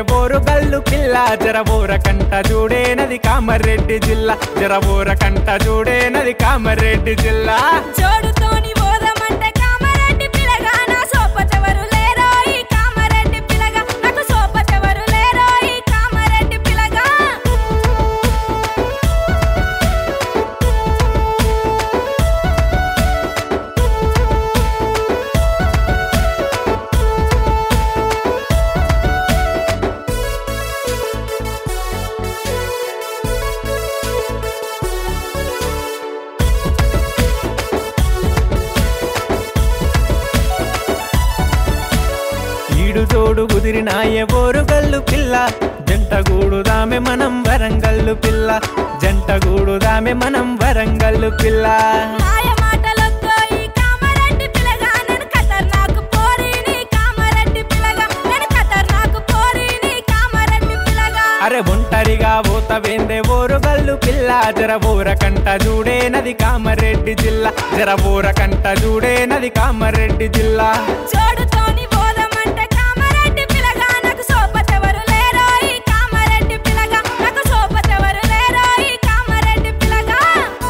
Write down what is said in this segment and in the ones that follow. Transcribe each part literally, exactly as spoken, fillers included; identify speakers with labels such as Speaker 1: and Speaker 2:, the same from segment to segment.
Speaker 1: bore గల్లు పిల్ల జరబోర కంట చూడేనది కామారెడ్డి జిల్లా జరబోర కంట చూడేనది కామారెడ్డి జిల్లా
Speaker 2: జోడుతోని పోదామంటే కామారెడ్డి పిల్లగా నా సోపతెవరు లేరో ఈ కామారెడ్డి పిల్లగా నాకు సోపతెవరు లేరో ఈ కామారెడ్డి పిల్లగా
Speaker 1: ఈడు జోడు కుదిరినాయే బోరు గల్లు పిల్ల జంట గూడుదామె మనం వరంగల్లు పిల్ల జంట గూడుదామె మనం వరంగల్లు పిల్ల
Speaker 2: మాయ మాటలొద్దో ఈ కామారెడ్డి పిల్లగా నేను ఖతర్నాకు పోరి నీ కామారెడ్డి పిల్లగా నేను ఖతర్నాకు పోరి నీ కామారెడ్డి పిల్లగా
Speaker 1: అరే ఒంటరిగా పోతవేందే బోరు గల్లు పిల్ల జరబోర కంట చూడేనది కామారెడ్డి జిల్లా జరబోర కంట చూడేనది కామారెడ్డి జిల్లా
Speaker 2: జోడుతోని పోదామంటే కామారెడ్డి పిల్లగా నాకు సోపతెవరు లేరో ఈ కామారెడ్డి పిల్లగా నాకు సోపతెవరు లేరో ఈ కామారెడ్డి పిల్లగా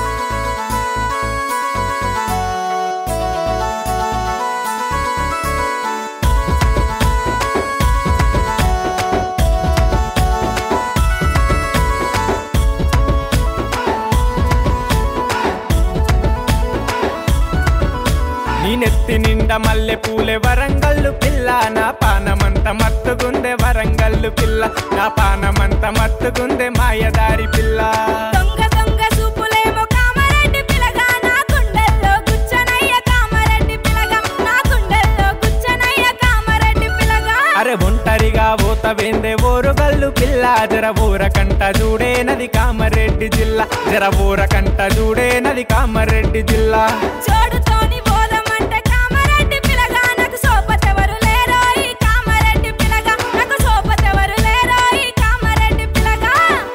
Speaker 1: నీ నెత్తి నిండా మల్లె పూలే వరంగల్లు పిల్ల నా పానమంత మత్తుగుందే వరంగల్లు పిల్ల నా పానమంత మత్తుగుందే మాయదారి పిల్ల
Speaker 2: దొంగ దొంగ సూపులేమో కామారెడ్డి పిల్లగా నా గుండెల్లో గుచ్చనయ్య కామారెడ్డి పిల్లగా నా గుండెల్లో గుచ్చనయ్య కామారెడ్డి పిల్లగా
Speaker 1: అరే ఒంటరిగా పోతవేందే ఓరు గల్లు పిల్ల జరబోర కంట చూడేనది కామారెడ్డి జిల్లా జరబోర కంట చూడేనది కామారెడ్డి జిల్లా
Speaker 2: జోడుతోని పోదామంటే కామారెడ్డి పిల్లగా నాకు సోపతెవరు లేరో ఈ కామారెడ్డి పిల్లగా నాకు సోపతెవరు లేరో ఈ కామారెడ్డి పిల్లగా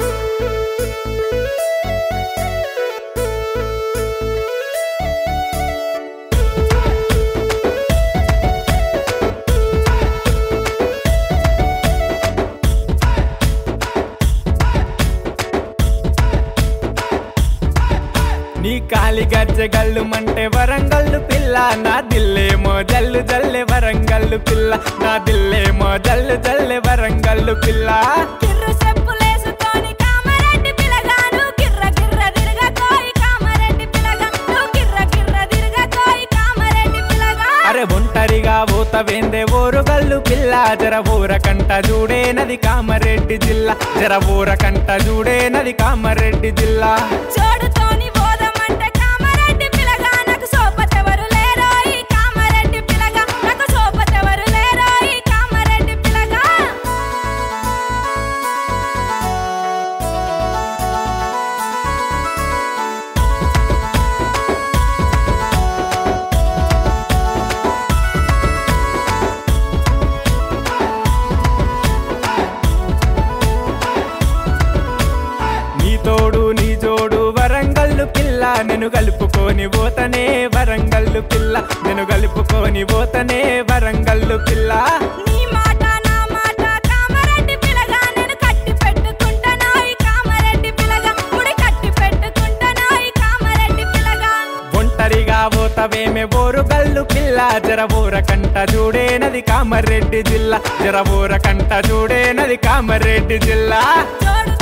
Speaker 1: నీ కాలి గజ్జె గల్లు మంటే వరంగల్లు పిల్ల నా దిల్లేమో జల్లు జల్లె వరంగల్లు పిల్ల నా దిల్లేమో జల్లు జల్లె వరంగల్లు పిల్ల
Speaker 2: కిర్రు చెప్పులేసుకొని కామారెడ్డి పిల్లగా నువ్వు గిర్ర గిర్ర తిరగకోయి కామారెడ్డి పిల్లగా నువ్వు గిర్ర గిర్ర తిరగకోయి కామారెడ్డి పిల్లగా
Speaker 1: అరే ఒంటరిగా పోతవేందే ఓరు గల్లు పిల్ల జరబోర కంట చూడేనది కామారెడ్డి జిల్లా జరబోర కంట చూడేనది కామారెడ్డి జిల్లా
Speaker 2: జోడుతోని పోదామంటే కామారెడ్డి పిల్లగా నాకు సోపతెవరు లేరో ఈ కామారెడ్డి పిల్లగా నాకు సోపతెవరు లేరో ఈ కామారెడ్డి పిల్లగా
Speaker 1: నీ తోడు నీ జోడు వరంగల్లు పిల్ల నేను కలుపుకొని పోతనే వరంగల్లు పిల్ల నేను కలుపుకొని పోతనే వరంగల్లు పిల్ల
Speaker 2: నీ మాట నా మాట కామారెడ్డి పిల్లగా నేను కట్టి పెట్టుకుంటానో ఈ కామారెడ్డి పిల్లగా ముడి కట్టి పెట్టుకుంటానో ఈ కామారెడ్డి పిల్లగా
Speaker 1: ఒంటరిగా పోతవేమే బోరు గల్లు పిల్ల జరబోర కంట చూడేనది కామారెడ్డి జిల్లా జరబోర కంట చూడేనది కామారెడ్డి జిల్లా
Speaker 2: జోడు